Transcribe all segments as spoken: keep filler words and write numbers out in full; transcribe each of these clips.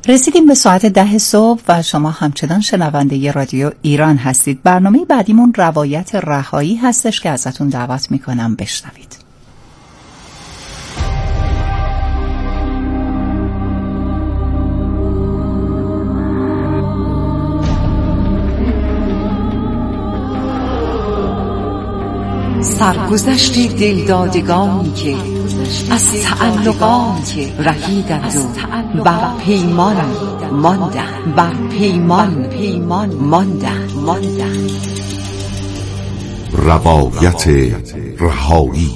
رسیدیم به ساعت ده صبح و شما همچنان شنونده رادیو ایران هستید. برنامه بعدیمون روایت رهایی هستش که ازتون دعوت میکنم بشنوید. سرگذشت دلدادگانی که از تعلقات رهیدند و بر پیمان ماندند بر پیمان ماندند. روایت رهایی.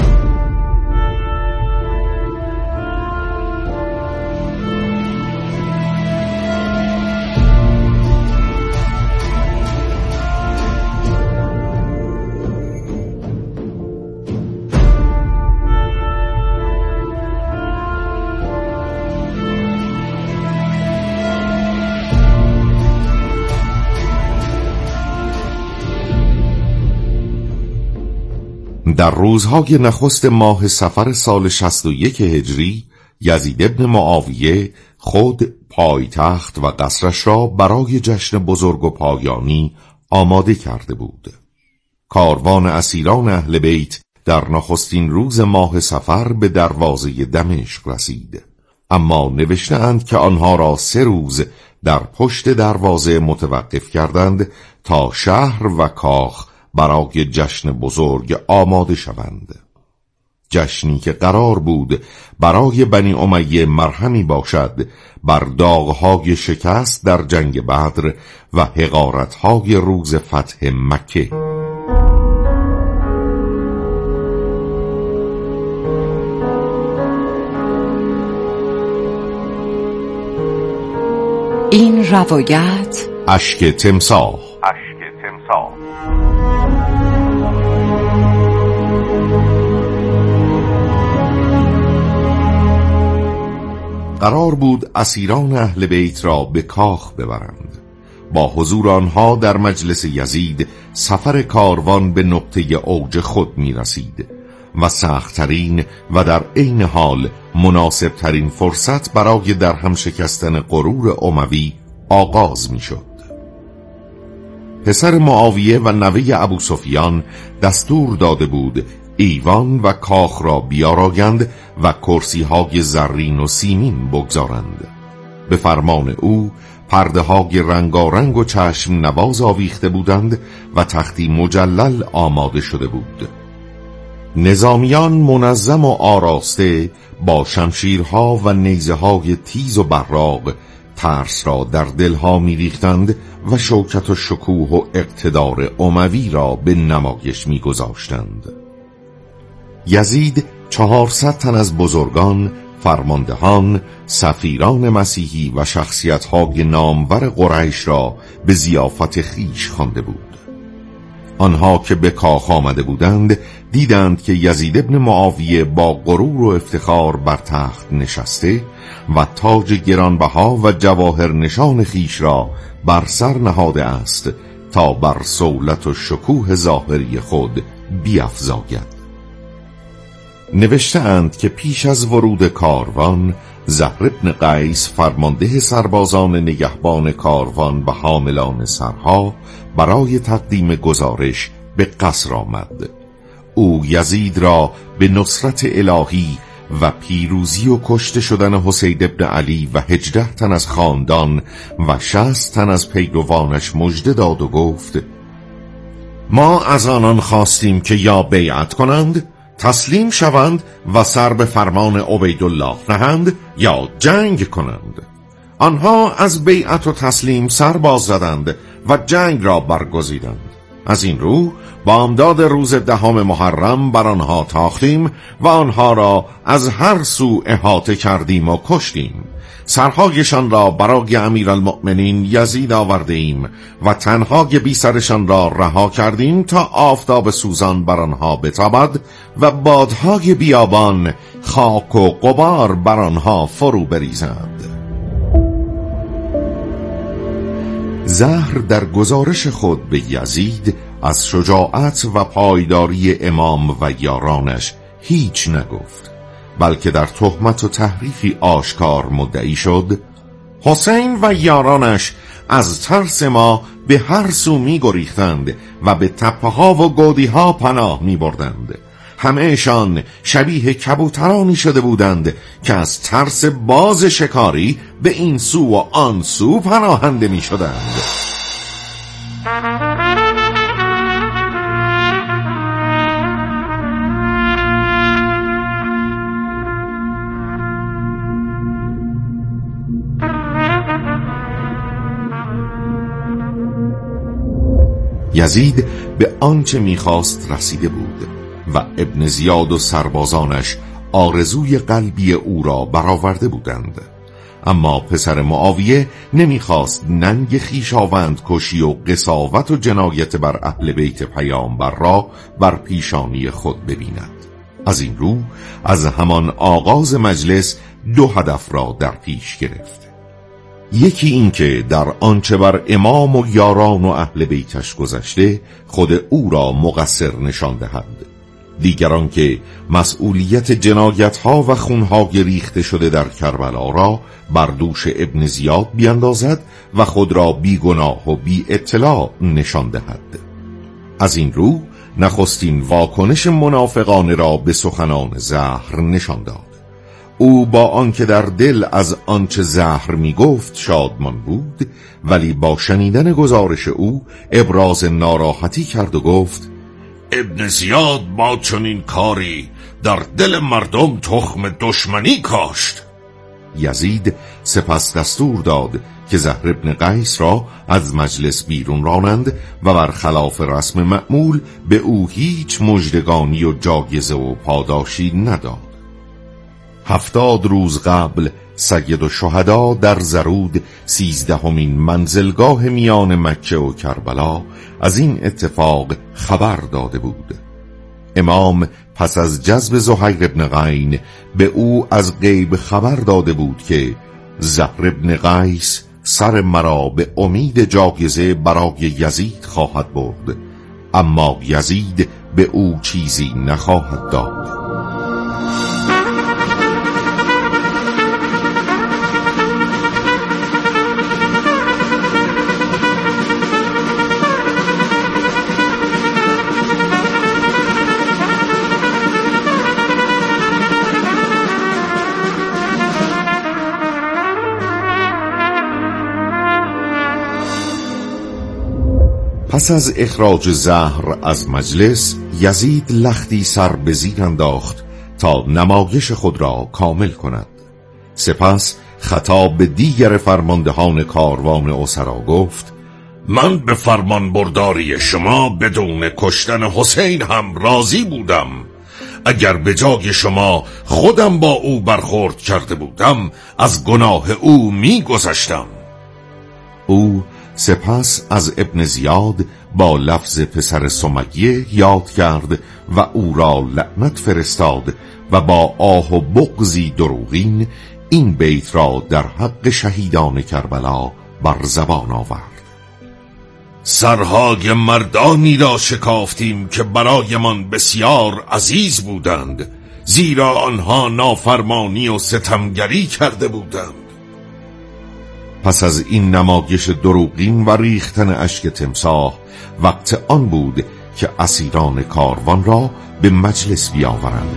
در روزهای نخست ماه صفر سال شصت و یک هجری یزید ابن معاویه خود پایتخت و قصرش را برای جشن بزرگ و پایانی آماده کرده بود. کاروان اسیران اهل بیت در نخستین روز ماه صفر به دروازه دمشق رسید، اما نوشتند که آنها را سه روز در پشت دروازه متوقف کردند تا شهر و کاخ برای جشن بزرگ آماده شوند. جشنی که قرار بود برای بنی امیه مرهمی باشد بر داغهای شکست در جنگ بدر و حقارتهای روز فتح مکه. این روایت اشک تمساح. اشک تمساح. قرار بود اسیران اهل بیت را به کاخ ببرند. با حضور آنها در مجلس یزید سفر کاروان به نقطه اوج خود می رسید و سخت‌ترین و در عین حال مناسبترین فرصت برای در هم شکستن غرور اموی آغاز می شد. پسر معاویه و نوه ابو سفیان دستور داده بود ایوان و کاخ را بیارایند و کرسی های زرین و سیمین بگذارند. به فرمان او پرده های رنگارنگ و چشم نواز آویخته بودند و تختی مجلل آماده شده بود. نظامیان منظم و آراسته با شمشیرها و نیزه های تیز و براق ترس را در دلها می ریختند و شوکت و شکوه و اقتدار اموی را به نمایش می گذاشتند. یزید چهارصد تن از بزرگان، فرماندهان، سفیران مسیحی و شخصیت‌های نامور قریش را به ضیافت خویش خوانده بود. آنها که به کاخ آمده بودند دیدند که یزید ابن معاویه با غرور و افتخار بر تخت نشسته و تاج گرانبها و جواهر نشان خویش را بر سر نهاده است تا بر صولت و شکوه ظاهری خود بیفزاید. نوشته اند که پیش از ورود کاروان زهر ابن قیس فرمانده سربازان نگهبان کاروان و حاملان سرها برای تقدیم گزارش به قصر آمد. او یزید را به نصرت الهی و پیروزی و کشته شدن حسین ابن علی و هجده تن از خاندان و شصت تن از پیروانش مژده داد و گفت: ما از آنان خواستیم که یا بیعت کنند، تسلیم شوند و سر به فرمان عبیدالله نهند یا جنگ کنند. آنها از بیعت و تسلیم سر باز زدند و جنگ را برگزیدند. از این رو با امداد روز دهم محرم بر آنها تاختیم و آنها را از هر سو احاطه کردیم و کشتیم. سرهایشان را برای امیرالمؤمنین یزید آورده ایم و تنهای بی سرشان را رها کردیم تا آفتاب سوزان بر آنها بتابد و بادهای بیابان خاک و غبار بر آنها فرو بریزند. زهر در گزارش خود به یزید از شجاعت و پایداری امام و یارانش هیچ نگفت، بلکه در تهمت و تحریفی آشکار مدعی شد حسین و یارانش از ترس ما به هر سو می گریختند و به تپه ها و گودی ها پناه می بردند. همه‌شان شبیه کبوترانی شده بودند که از ترس باز شکاری به این سو و آن سو پناهنده می شدند. یزید به آنچه میخواست رسیده بود و ابن زیاد و سربازانش آرزوی قلبی او را برآورده بودند، اما پسر معاویه نمیخواست ننگ خویشاوند کشی و قساوت و جنایت بر اهل بیت پیامبر را بر پیشانی خود ببیند. از این رو از همان آغاز مجلس دو هدف را در پیش گرفت. یکی این که در آنچه بر امام و یاران و اهل بیتش گذشته خود او را مقصر نشان دهد، دیگران که مسئولیت جنایت‌ها و خون‌های ریخته شده در کربلا را بر دوش ابن زیاد بیندازد و خود را بی گناه و بی اطلاع نشان دهد. از این رو نخستین واکنش منافقانه را به سخنان زهر نشان داد. او با آنکه در دل از آنچه زهر می گفت شادمان بود، ولی با شنیدن گزارش او ابراز ناراحتی کرد و گفت: ابن زیاد با چنین کاری در دل مردم تخم دشمنی کاشت. یزید سپس دستور داد که زهر ابن قیس را از مجلس بیرون رانند و برخلاف رسم معمول به او هیچ مژدگانی و جایزه و پاداشی نداد. هفتاد روز قبل سید الشهدا در زرود سیزدهمین منزلگاه میان مکه و کربلا از این اتفاق خبر داده بود. امام پس از جذب زهیر ابن قین به او از غیب خبر داده بود که زهر ابن قیس سر مرا به امید جایزه برای یزید خواهد برد، اما یزید به او چیزی نخواهد داد. پس از اخراج زهر از مجلس، یزید لختی سر به زیر انداخت تا نمایش خود را کامل کند. سپس خطاب به دیگر فرماندهان کاروان اسرا گفت: من به فرمان برداری شما بدون کشتن حسین هم راضی بودم. اگر به جای شما خودم با او برخورد کرده بودم از گناه او می گذشتم. او سپس از ابن زیاد با لفظ پسر سمیه یاد کرد و او را لعنت فرستاد و با آه و بغضی دروغین این بیت را در حق شهیدان کربلا بر زبان آورد: سرهای مردانی را شکافتیم که برایمان بسیار عزیز بودند، زیرا آنها نافرمانی و ستمگری کرده بودند. پس از این نمایش دروغین و ریختن اشک تمساح وقت آن بود که اسیران کاروان را به مجلس بیاورند.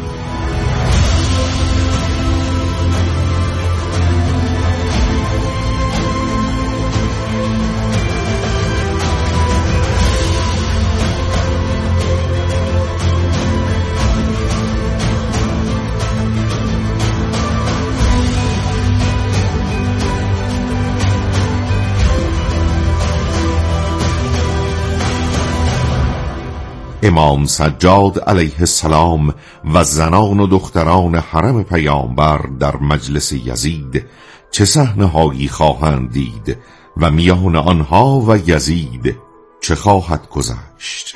امام سجاد علیه السلام و زنان و دختران حرم پیامبر در مجلس یزید چه صحنه‌هایی خواهند دید و میان آنها و یزید چه خواهد گذشت؟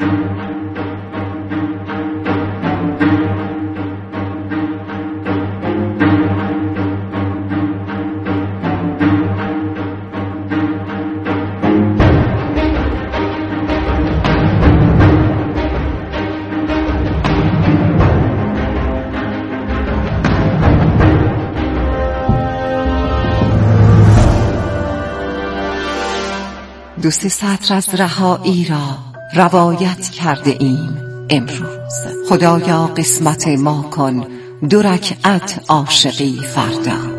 دو سه سطر از رهایی را روایت کرده ایم امروز. خدایا قسمت ما کن دو رکعت عاشقی فردا.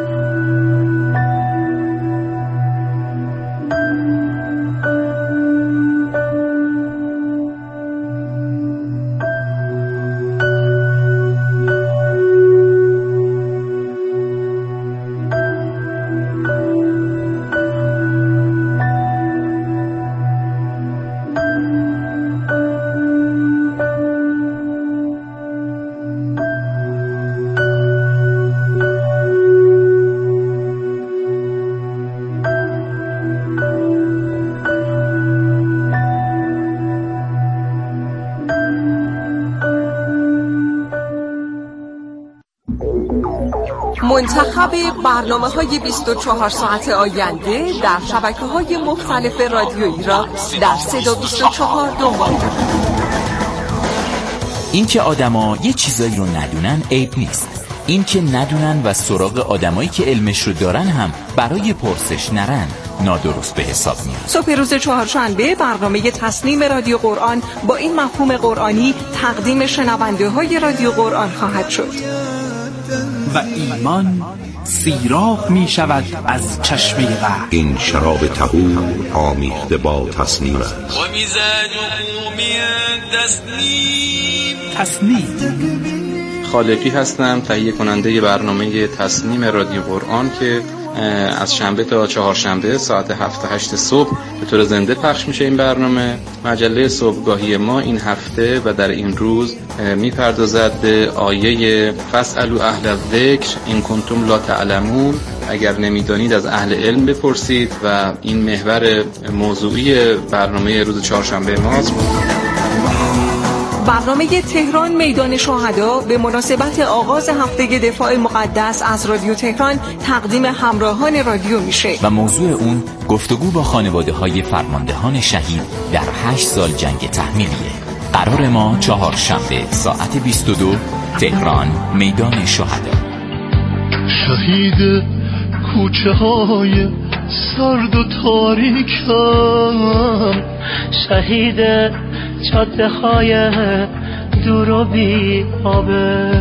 منتخب برنامه‌های بیست و چهار ساعت آینده در شبکه‌های مختلف رادیویی را در صدا بیست و چهار دنبال کنید. این که آدما یه چیزایی رو ندونن عیب نیست. این که ندونن و سراغ آدمایی که علمش رو دارن هم برای پرسش نرن نادرست به حساب میاد. صبح روز چهارشنبه برنامه تصنیم رادیو قرآن با این مفهوم قرآنی تقدیم شنونده های رادیو قرآن خواهد شد. و ایمان سیراب می شود از چشمه وحی. این شراب طهور آمیخته با تصنیم است. و میزاجه من تسنیم. تصنیم. خالقی هستم، تهیه کننده برنامه تصنیم رادیو قرآن که از شنبه تا چهارشنبه ساعت هفت تا هشت صبح به طور زنده پخش میشه. این برنامه مجله صبحگاهی ما این هفته و در این روز میپردازد به آیه فاسألوا اهل الذکر ان کنتم لا تعلمون. اگر نمیدانید از اهل علم بپرسید و این محور موضوعی برنامه روز چهارشنبه ماست. برنامه تهران میدان شهدا به مناسبت آغاز هفته دفاع مقدس از رادیو تهران تقدیم همراهان رادیو میشه و موضوع اون گفتگو با خانواده های فرماندهان شهید در هشت سال جنگ تحمیلیه. قرار ما چهارشنبه ساعت بیست و دو تهران میدان شهدا. شهید کوچه های سرد و تاریکم، شهید جاده های دور و بی آبه.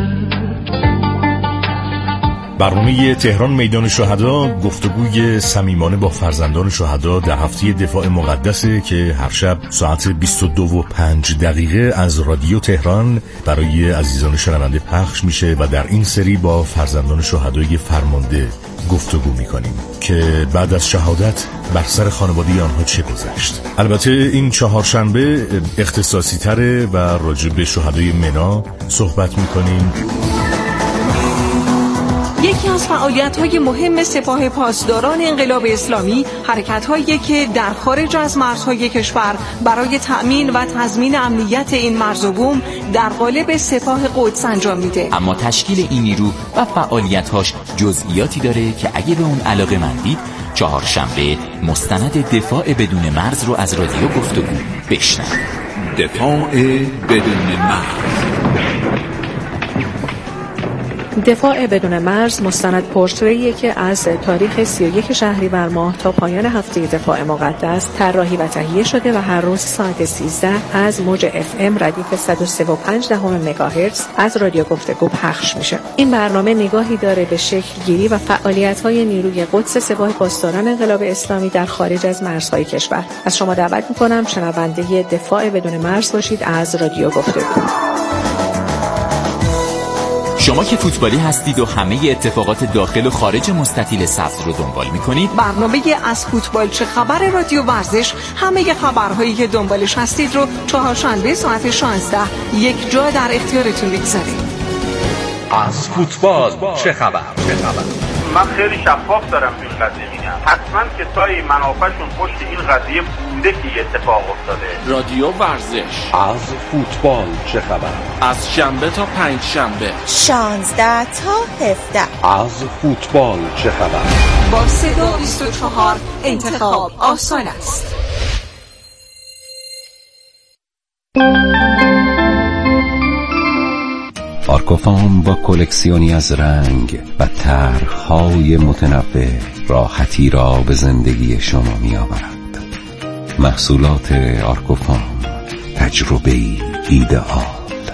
برنامه تهران میدان شهدا گفتگوی صمیمانه با فرزندان شهدا در هفته دفاع مقدسه که هر شب ساعت بیست و دو و پنج دقیقه از رادیو تهران برای عزیزان شنونده پخش میشه و در این سری با فرزندان شهدای فرمانده گفتگو میکنیم که بعد از شهادت بر سر خانواده آنها چه گذشت. البته این چهارشنبه اختصاصی تره و راجع به شهدای منا صحبت میکنیم. یکی از فعالیت‌های مهم سپاه پاسداران انقلاب اسلامی حرکت‌هایی که در خارج از مرزهای کشور برای تأمین و تضمین امنیت این مرز و بوم در قالب سپاه قدس انجام میده. اما تشکیل این نیرو و فعالیت‌هاش جزئیاتی داره که اگه به اون علاقه مندید چهارشنبه مستند دفاع بدون مرز رو از رادیو گفتگو بشنوید. دفاع بدون مرز. دفاع بدون مرز مستند پورتریه که از تاریخ سی و یک شهریور ماه تا پایان هفته دفاع مقدس طراحی و تهیه شده و هر روز ساعت سیزده از موج اف ام ردیف صد و سه و پنج دهم مگاهرتز از رادیو گفتگو پخش میشه. این برنامه نگاهی داره به شکل گیری و فعالیت‌های نیروی قدس سپاه پاسداران انقلاب اسلامی در خارج از مرزهای کشور. از شما دعوت می‌کنم شنونده دفاع بدون مرز باشید از رادیو گفتگو. شما که فوتبالی هستید و همه اتفاقات داخل و خارج مستطیل سبز رو دنبال میکنید، برنامه از فوتبال چه خبر رادیو ورزش همه خبرهایی که دنبالش هستید رو چهارشنبه ساعت شانزده یک جا در اختیارتون میگذاریم. از فوتبال چه خبر؟ چه خبر؟ من خیلی شفاف دارم این قضیه میگم. حتما کسایی منافعشون پشت این قضیه بوده که اتفاق افتاده. رادیو ورزش. از فوتبال چه خبر؟ از شنبه تا پنج شنبه شانزده تا هفده. از فوتبال چه خبر؟ با صدا بیست و چهار انتخاب آسان است. آرکوفام با کلکسیونی از رنگ و طرح‌های متنوع راحتی را به زندگی شما می‌آورد. محصولات آرکوفام، تجربه‌ای ایدئال.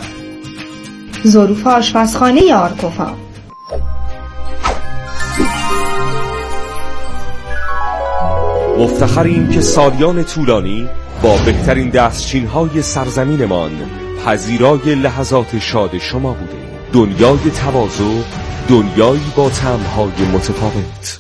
ظروف آشپزخانه آرکوفام. مفتخریم که سالیان طولانی با بهترین دستچین‌های سرزمینمان پذیرای لحظات شاد شما بودیم. دنیای تواضع، دنیایی با طعم‌های متفاوت.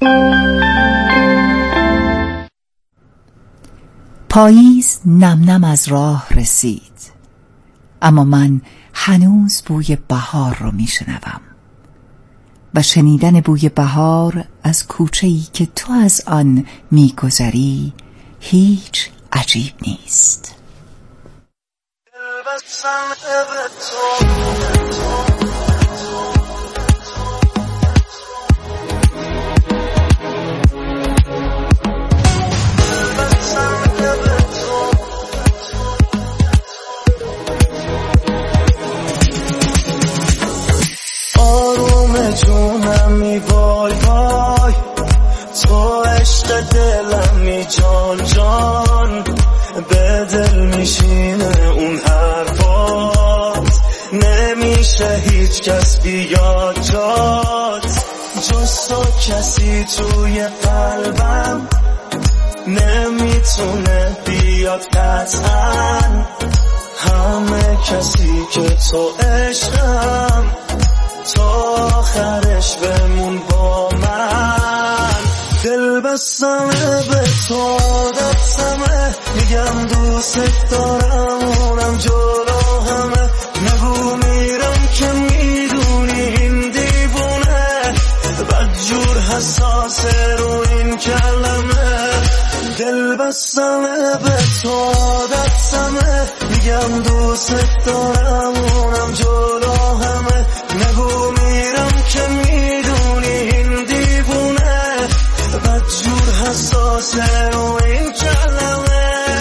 پاییز نم نم از راه رسید، اما من هنوز بوی بهار رو میشنوم و شنیدن بوی بهار از کوچه‌ای که تو از آن میگذری هیچ عجیب نیست. جونمی وای وای، تو عشق دلمی جان جان، به دل میشینه اون حرفات، نمیشه هیچ کس بیاد جات، جز تو کسی توی قلبم نمیتونه بیاد قطعا، همه کسی که تو عشقم، تا آخرش بمون با من. دل بستمه به تو دستمه، میگم دوست دارم اونم جلو همه، نگو میرم که میدونی این دیوونه، بدجور حساسه رو این کلمه. دل بستمه به تو دستمه، میگم دوست دارم اونم جلو همه، نگو میرم که میدونی این دیوونه، بدجور حساسه رو این کلمه.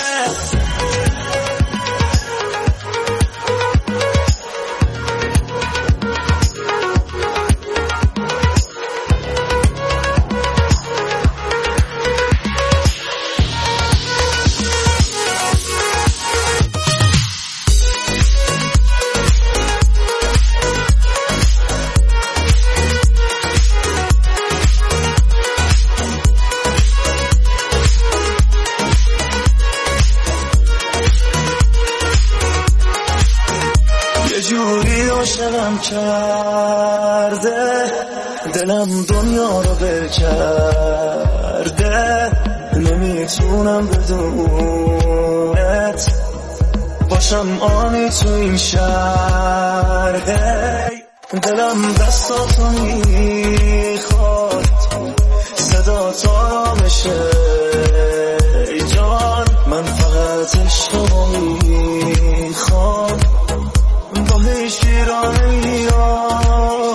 عاشقم کرده دلم، دنیا رو بل کرده، نمیتونم بدونت باشم آنی تو این شهر. دلم دستاتو میخواد، صدا تو آرامشه ای جان، من فقط عشقو میخوام با شیرانه ها.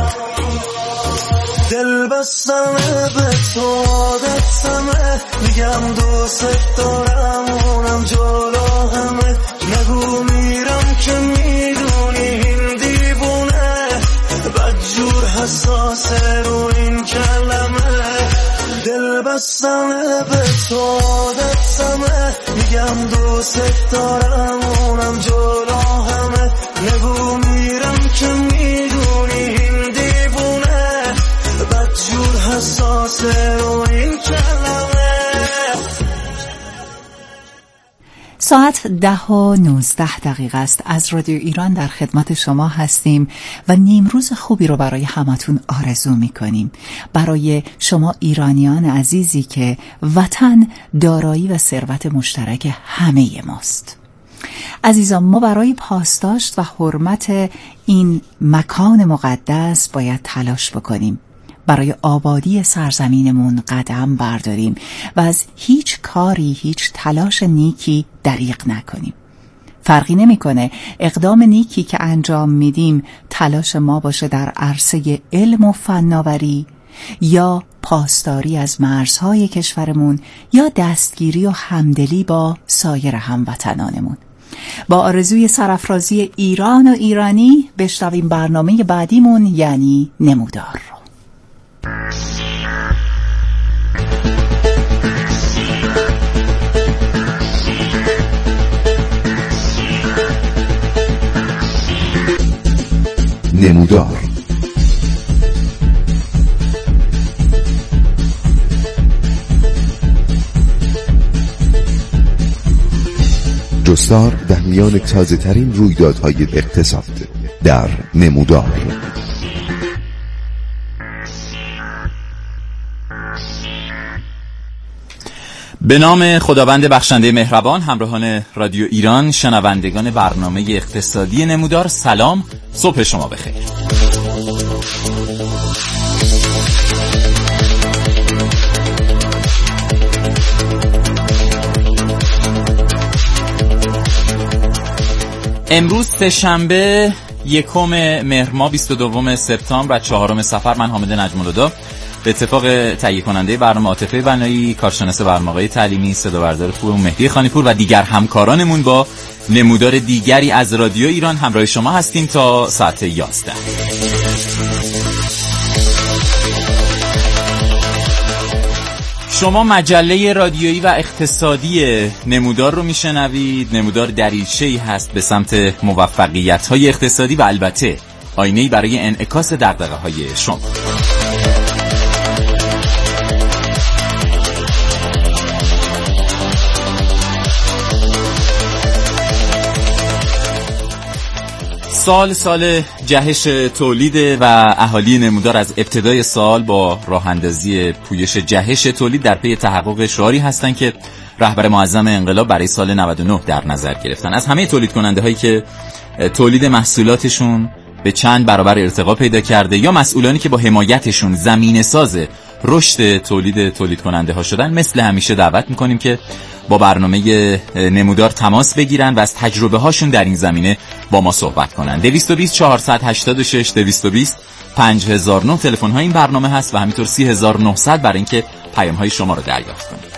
دل بستمه به تو دستمه، میگم دوست دارم اونم جلو همه، نگو میرم که میدونی این دیوونه، بدجور حساسه رو این کلمه. دل بستمه به تو دستمه، میگم دوست دارم اونم جلو همه، نگو میرم که میدونی این دیوونه، بدجور حساسه رو این کلمه. ساعت ده و نوزده دقیقه است. از رادیو ایران در خدمت شما هستیم و نیمروز خوبی رو برای همتون آرزو میکنیم. برای شما ایرانیان عزیزی که وطن دارایی و ثروت مشترک همه ماست. عزیزان، ما برای پاسداشت و حرمت این مکان مقدس باید تلاش بکنیم، برای آبادی سرزمینمون قدم برداریم و از هیچ کاری، هیچ تلاش نیکی دریغ نکنیم. فرقی نمیکنه اقدام نیکی که انجام میدیم تلاش ما باشه در عرصه علم و فناوری، یا پاسداری از مرزهای کشورمون، یا دستگیری و همدلی با سایر هموطنانمون. با آرزوی سرافرازی ایران و ایرانی بشنویم برنامه بعدیمون، یعنی نمودار رو. نمودار. جستار در میان تازه ترین رویدادهای اقتصاد در نمودار. به نام خداوند بخشنده مهربان، همراهان رادیو ایران، شنوندگان برنامه اقتصادی نمودار، سلام، صبح شما بخیر. امروز سه‌شنبه یکم مهر ماه بیست و دوم سپتامبر و چهارم صفر، من حامد نجم‌الهدی به اتفاق تهیه کننده برنامه عاطفه بنایی، کارشناس برنامه‌های تعلیمی، صدابردار خوبمون مهدی خانیپور و دیگر همکارانمون با نمودار دیگری از رادیو ایران همراه شما هستیم تا ساعت یازده. شما مجله رادیویی و اقتصادی نمودار رو میشنوید. نمودار دریچه‌ای هست به سمت موفقیت‌های اقتصادی و البته آینه‌ای برای انعکاس دغدغه‌های شما. سال سال جهش تولید و اهالی نمودار از ابتدای سال با راه اندازی پویش جهش تولید در پی تحقق شعاری هستند که رهبر معظم انقلاب برای سال نود و نه در نظر گرفتن. از همه تولید کننده هایی که تولید محصولاتشون به چند برابر ارتقا پیدا کرده یا مسئولانی که با حمایتشون زمینه ساز رشد تولید تولید کننده ها شدن، مثل همیشه دعوت میکنیم که با برنامه نمودار تماس بگیرن و از تجربه هاشون در این زمینه با ما صحبت کنن. دویست و بیست چهارصد هشتاد و شش دویست و بیست پنج هزار و نه تلفن های این برنامه هست و همینطور سی هزار و نهصد برای اینکه پیام های شما رو دریافت کنید.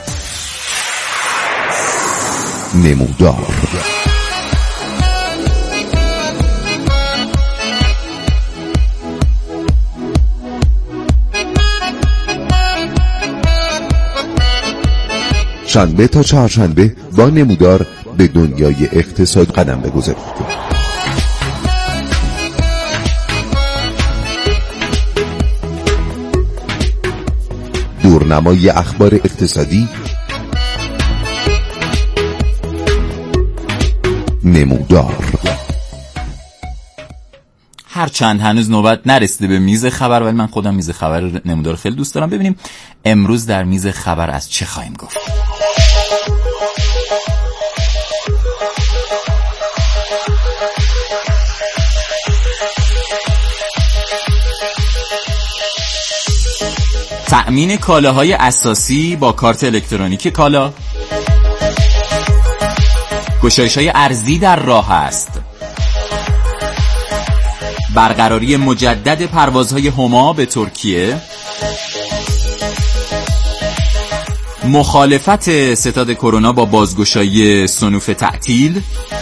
نمودار. شنبه تا چهارشنبه با نمودار به دنیای اقتصاد قدم بگذارید. دورنمای اخبار اقتصادی، نمودار. هرچند هنوز نوبت نرسیده به میز خبر، ولی من خودم میز خبر نمودار خیلی دوست دارم. ببینیم امروز در میز خبر از چه خواهیم گفت. تأمین کالاهای اساسی با کارت الکترونیک کالا، گشایش‌های ارزی در راه است، برقراری مجدد پروازهای هما به ترکیه، مخالفت ستاد کرونا با بازگشایی صنوف تعطیل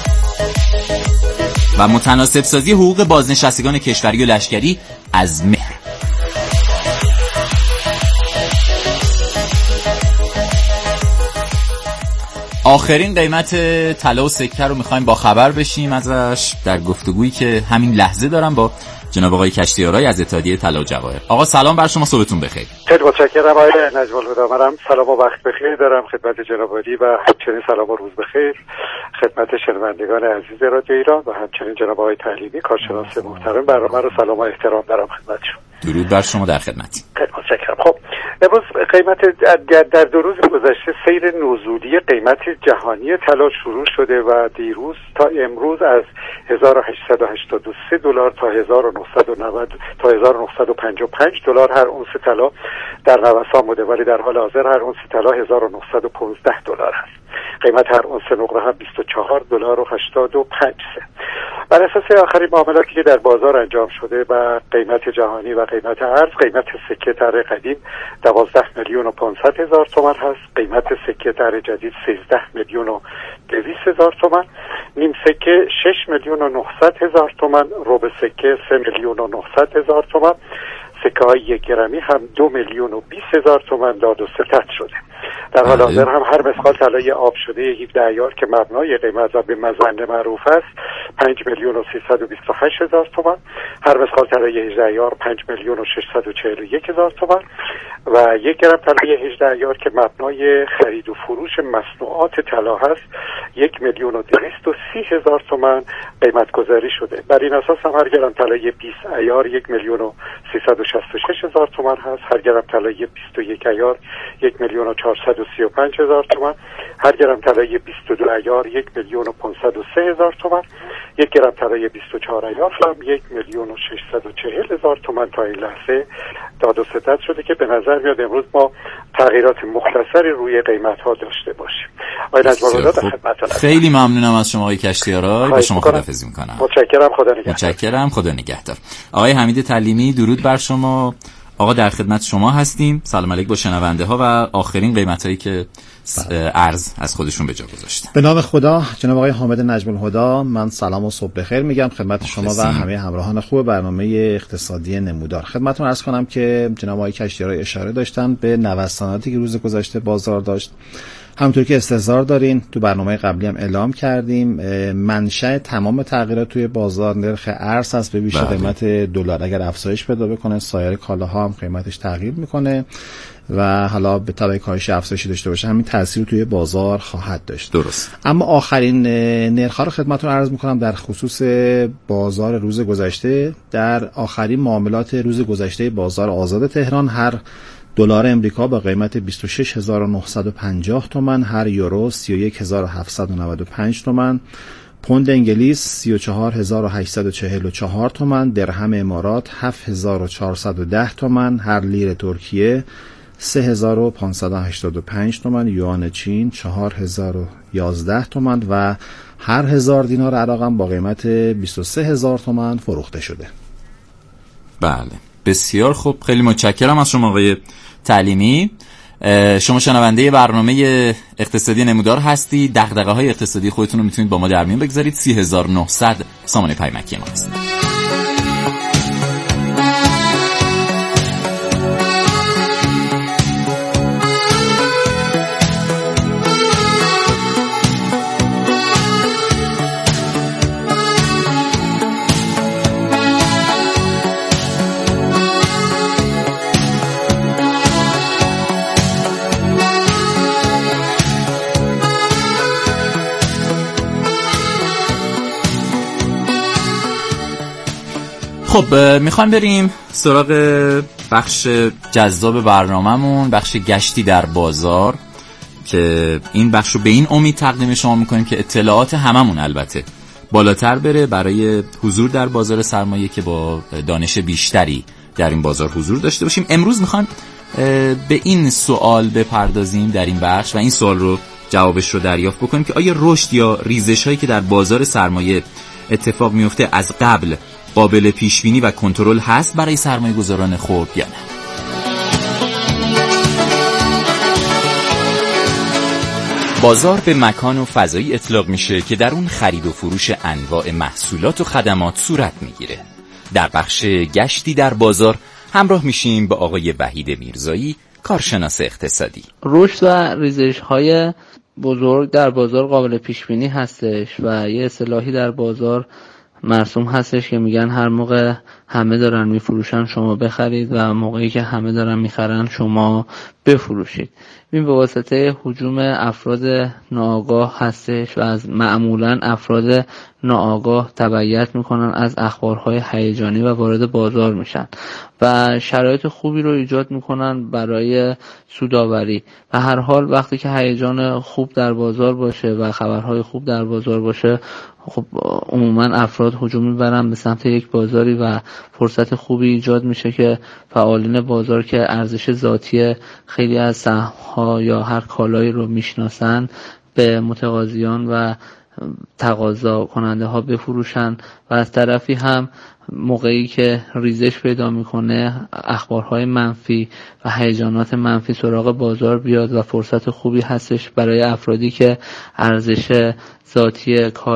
و متناسب سازی حقوق بازنشستگان کشوری و لشکری از مهر. آخرین قیمت طلا و سکه رو میخوایم با خبر بشیم ازش در گفتگویی که همین لحظه دارم با جناب آقای کشتیارای از اتحادیه طلا و جواهر. آقا سلام بر شما، صبحتون بخیر. خیلی متشکرم آقای نجم‌الهدی. منم سلام و وقت بخیر دارم خدمت جناب عالی و همچنین سلام و روز بخیر خدمت شنوندگان عزیز رادیو ایران و همچنین جناب آقای تعلیمی کارشناس محترم. برنامه رو سلام و احترام دارم خدمتشون. درود بر شما، در خدمتیم. خیلی متشکرم. خب امروز قیمت در دو روز گذشته سیر نزولی قیمت جهانی طلا شروع شده و دیروز تا امروز از هزار و هشتصد و هشتاد و سه دلار تا هزار و نهصد و نود تا هزار و نهصد و پنجاه و پنج دلار هر اونس طلا در نوسان بوده، ولی در حال حاضر هر اونس طلا هزار و نهصد و پانزده دلار است. قیمت هر اونس نقره هم بیست و چهار دلار و هشتاد و پنج سنت. بر اساس آخرین معاملاتی که در بازار انجام شده و قیمت جهانی و قیمت ارز، قیمت سکه طرح قدیم دوازده میلیون و پانصد هزار تومان هست، قیمت سکه طرح جدید سیزده میلیون و دویست هزار تومان، نیم سکه شش میلیون و نهصد هزار تومان، ربع سکه سه میلیون و نهصد هزار تومان، سکه های یک گرمی هم دو میلیون و بیست هزار تومان داد و ستد شده. در حال حاضر هم هر مسقال طلای آب شده هفده عیار که مبنای قیمت و به مزنه معروف است پنج میلیون و سیصد و بیست و هشت هزار تومان، هر مسقال طلای هجده عیار پنج میلیون و ششصد و چهل و یک هزار تومان و یک گرم طلای هجده عیار که مبنای خرید و فروش مصنوعات طلا هست یک میلیون و دویست و سی هزار تومان قیمت گذاری شده. بر این اساس هم هر گرم طلای بیست عیار یک میلیون و سیصد و شصت و شش هزار تومان هست، هر گرم طلای بیست و یک عیار یک میلیون و چهارصد و سی و پنج هزار تومان، هر گرم طلای بیست و دو عیار یک میلیون و پانصد و سه هزار تومان، یک گرم طلای بیست و چهار عیار هم یک میلیون و ششصد و چهل هزار تومان تا این لحظه داد و ستد شده که به نظر میاد امروز ما تغییرات مختصری روی قیمت ها داشته باشیم. آقای نجم‌الهدی در خدمتتون. خیلی ممنونم از شما آقای کشتیارای، با شما خداحافظی میکنم. متشکرم، خدا نگهدار. متشکرم، خدا نگهدار. آقای حمید تعلیمی درود بر شما. آقا در خدمت شما هستیم. سلام علیک با شنونده ها و آخرین قیمت هایی که ارز از خودشون به جا گذاشتن. به نام خدا. جناب آقای حامد نجم‌الهدی، من سلام و صبح بخیر میگم خدمت شما و همه همراهان خوب برنامه اقتصادی نمودار. خدمتتون عرض کنم که جناب آقای کشتیارای اشاره داشتن به نوساناتی که روز گذشته بازار داشت. همونطور که استحضار دارین تو برنامه قبلی هم اعلام کردیم منشأ تمام تغییرات توی بازار نرخ ارز هست به بیشتر قیمت دلار. اگر افزایش پیدا بکنه سایر کالاها هم قیمتش تغییر میکنه و حالا به تبع کاهش افزایشی داشته باشه همین تاثیر توی بازار خواهد داشت. درست. اما آخرین نرخ‌ها رو خدمتتون عرض می‌کنم در خصوص بازار روز گذشته. در آخرین معاملات روز گذشته بازار آزاد تهران هر دلار امریکا با قیمت بیست و شش هزار و نهصد و پنجاه تومان، هر یورو سی و یک هزار و هفتصد و نود و پنج تومان، پوند انگلیس سی و چهار هزار و هشتصد و چهل و چهار تومان، درهم امارات هفت هزار و چهارصد و ده تومان، هر لیر ترکیه سه هزار و پانصد و هشتاد و پنج تومان، یوان چین چهار هزار و یازده تومان و هر هزار دینار عراق هم با قیمت بیست و سه هزار تومان فروخته شده. بله بسیار خوب، خیلی متشکرم از شما آقای تعلیمی. شما شنونده برنامه اقتصادی نمودار هستی. دغدغه های اقتصادی خودتون رو میتونید با ما در میون بگذارید. سی هزار و نهصد سامانه پیمکی ما هست. خب میخوام بریم سراغ بخش جذاب برنامه‌مون، بخش گشتی در بازار، که این بخش رو به این امید تقدیم شما میکنیم که اطلاعات هممون البته بالاتر بره برای حضور در بازار سرمایه که با دانش بیشتری در این بازار حضور داشته باشیم. امروز میخوام به این سوال بپردازیم در این بخش و این سوال رو جوابش رو دریافت بکنیم که آیا رشد یا ریزش هایی که در بازار سرمایه اتفاق میفته از قبل قابل پیش بینی و کنترل هست برای سرمایه گذاران خوب یا نه؟ بازار به مکان و فضایی اطلاق میشه که در اون خرید و فروش انواع محصولات و خدمات صورت میگیره. در بخش گشتی در بازار همراه میشیم با آقای وحید میرزایی، کارشناس اقتصادی. رشد و ریزش‌های بزرگ در بازار قابل پیش بینی هستش و یه اصطلاحی در بازار مرسوم هستش که میگن هر موقع همه دارن میفروشن شما بخرید و موقعی که همه دارن میخرن شما بفروشید. این به واسطه هجوم افراد ناآگاه هستش و از معمولا افراد ناآگاه تبعیت میکنن از اخبارهای هیجانی و وارد بازار میشن و شرایط خوبی رو ایجاد میکنن برای سودآوری. و هر حال وقتی که هیجان خوب در بازار باشه و خبرهای خوب در بازار باشه، خب عموما افراد هجوم میبرن به سمت یک بازاری و فرصت خوبی ایجاد میشه که فعالین بازار که ارزش ذاتی خیلی از سهم‌ها یا هر کالایی رو میشناسن به متقاضیان و تقاضا کننده ها بفروشن و از طرفی هم موقعی که ریزش پیدا میکنه اخبارهای منفی و هیجانات منفی سراغ بازار بیاد و فرصت خوبی هستش برای افرادی که ارزش ذاتی کار